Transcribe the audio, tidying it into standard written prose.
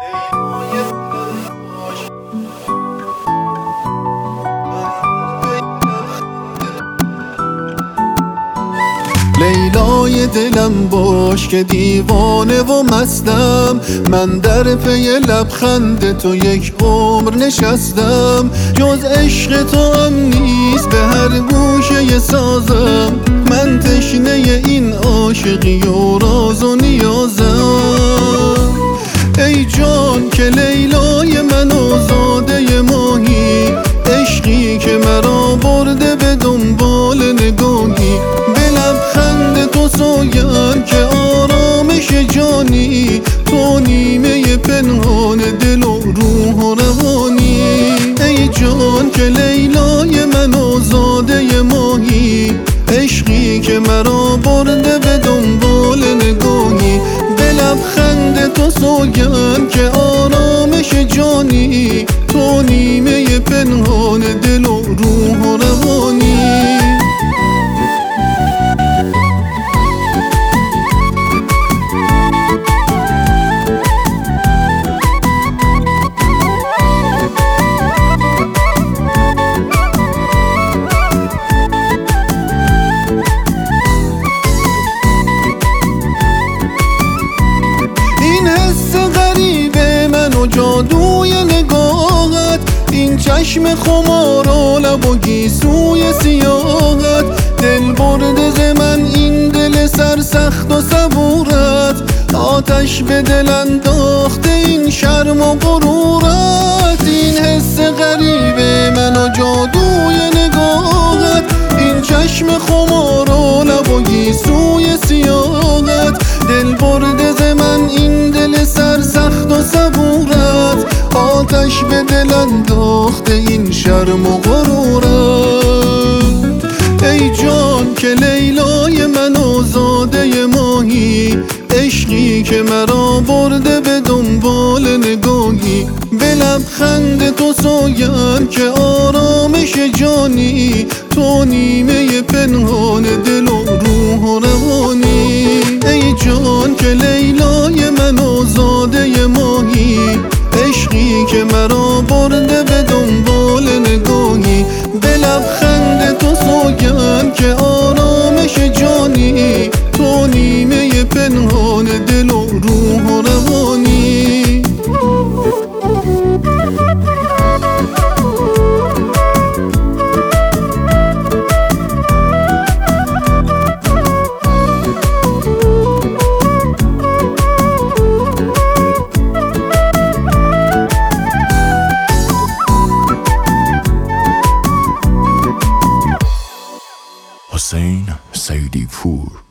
لیلای دلم باش که دیوانه و مستم، من در پی لبخند تو یک عمر نشستم. جز عشق تو هم نیست به هر گوشه سازم، من تشنه این عاشقی و راز و نیازم. ای جان که لیلای من آزاده ماهی، عشقی که مرا برده به دنبال نگاهی. تو سوگند که آرامش جانی، تو نیمه پنهان دل و روح و روانی. ای جان که لیلای من آزاده ماهی، عشقی که مرا برده به دنبال نگاهی. به لبخند تو سوگند که آرامش جانی، تو نیمه پنهان دل و روح و روانی. جادوی نگاهت، این چشم خمار و لب و گیسوی سیاهت، دل برده ز من این دل سرسخت و صبورت. آتش به دل انداخته این شرم و غرورت، این حس غریب من و جادوی نگاهت، این چشم خمار و لب و گیسوی سیاهت، دل برده ز من این دل سرسخت و صبورت. آتش به دل انداخته این شرم و غرورت. ای جان که لیلای من آزاده ماهی، عشقی که مرا برده به دنبال نگاهی. به لبخند تو سوگند که آرامش جانی، تو نیمه پنهان دل و روح و روانی. ای جان که لیلای من آزاده ماهی، عشقی که مرا برده به دنبال نگاهی. به لبخند تو سوگند که آرامش جانی، تو نیمه پنهان دل و روح و روانی. حسین سیدی پور